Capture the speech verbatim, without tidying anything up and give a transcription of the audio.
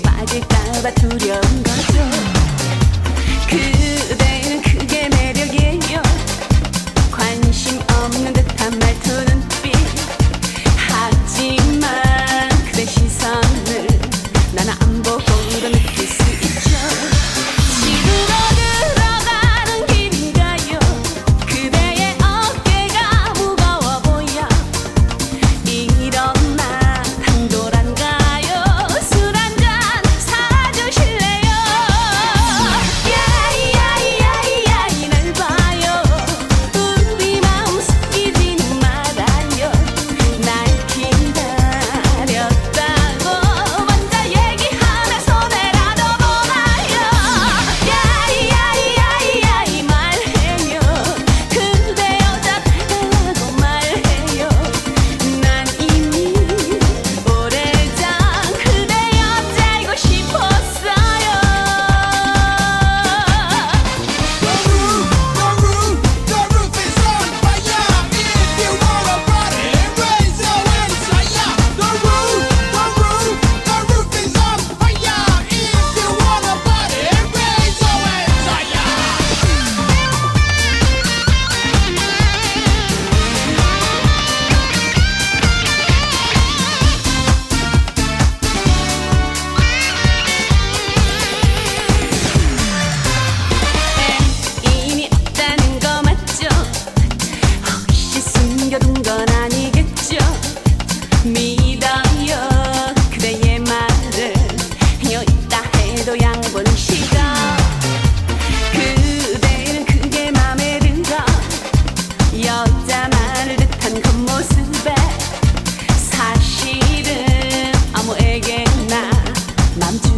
빠질까봐 두려운 거죠. 그대는 그게 매력이에요. 관심 없는 듯한 말투 눈빛. 하지만 그대 시선을 나는 안 보고도 느낄 수 있죠. 집으로 들어가는 길인가요? 그대의 어깨가 무거워 보여. 일어나 당돌한가요? 술 한잔 사주실래요? 야이야이야이야이 날 봐요. 우리 마음 숨기지는 말아요. 날 기다렸다고 먼저 얘기하면 손해라도 보나요? 야이야이야이야이 말해요. 그대 여자 달라고 말해요. 난 이미 오래전 그대 여자이고 싶었어요. The roof, the roof, the roof is on fire. If you wanna party, raise your hands higher. The roof, the roof, the roof is on fire. If you wanna party, raise your hands higher. 애인이 없다는 거 맞죠? 혹시 숨겨둔 건 아니겠죠? 믿어요 그대의 말을. 여있다 해도 양보는 싫어. 그대는 그게 맘에 들어. 여자 말을 듯한 겉모습에 사실은 아무에게나 맘 주